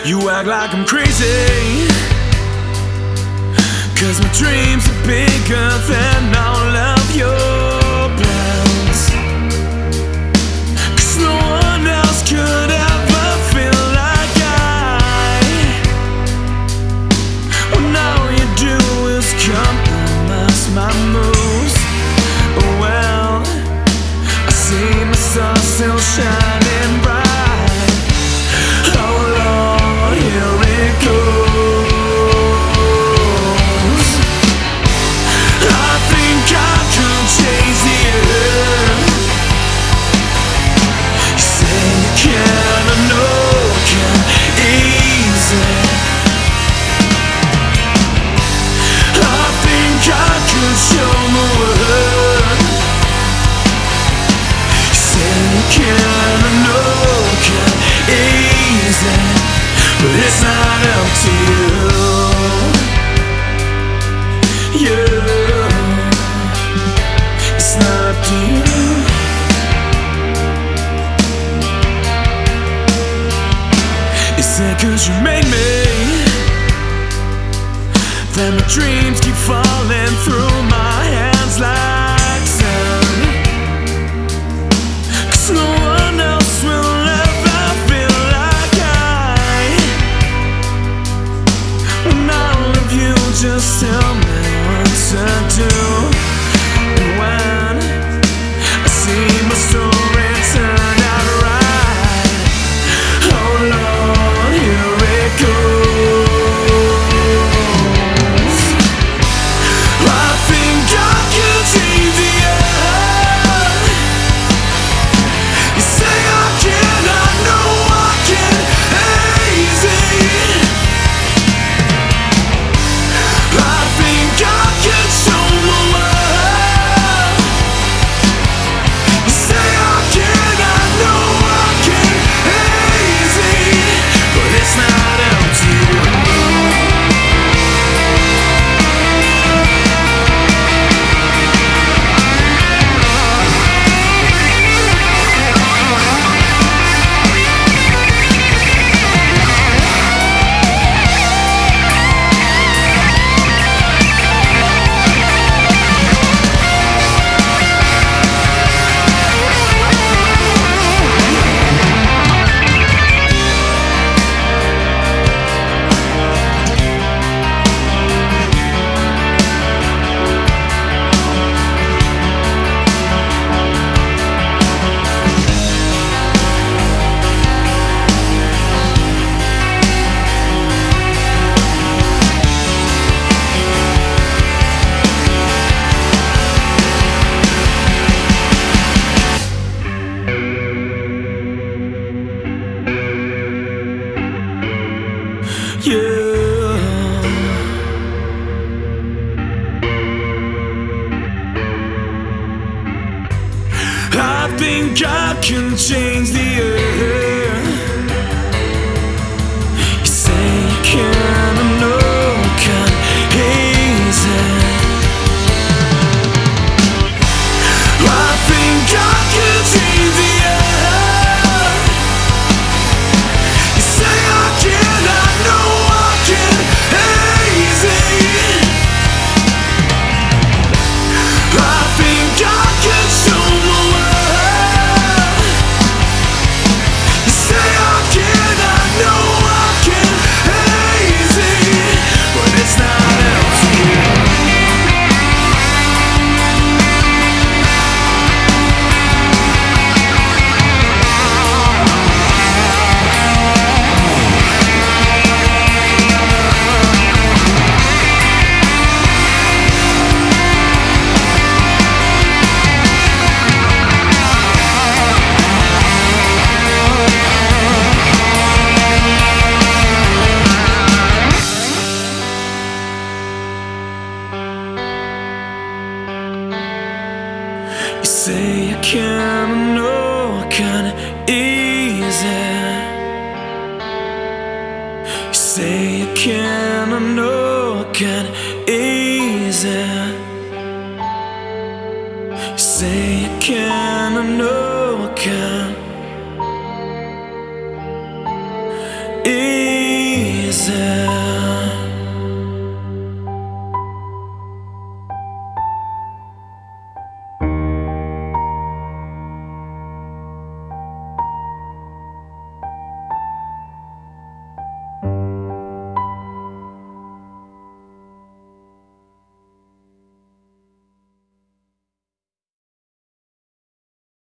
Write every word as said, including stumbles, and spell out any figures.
You act like I'm crazy, 'cause my dreams are bigger than all of your plans. 'Cause no one else could ever feel like I, when all you do is compromise my moves. Well, I see my star still shining bright. Oh Lord, here it goes. I think I could change the earth. You say you can, I know I can, easy. I think I could show the world. You say you can, I know I can, easy. But it's not up to you. Yeah, it's not up to you. Is it 'cause you made me that my dreams keep falling through my hands like sand? 'Cause no one else will ever feel like I, when all of you just tell me what to do. And when I see my story turn out right, oh Lord, here it goes. I think I could change the earth. You say I can, I know I can, easy. I think I can show the world. You say I can, I know I can, easy. But it's not up to you. Yeah, I think I can change the earth. You say you can, I know I can, easy. I think I can change the earth. You say I can, I know I can, easy. I think I can show the world. You say I can, I know I can, easy. But it's not up to you. You say you can, I know I can, easy. You say you can, I know I can, easy. You say you can, I know I can, easy. reason.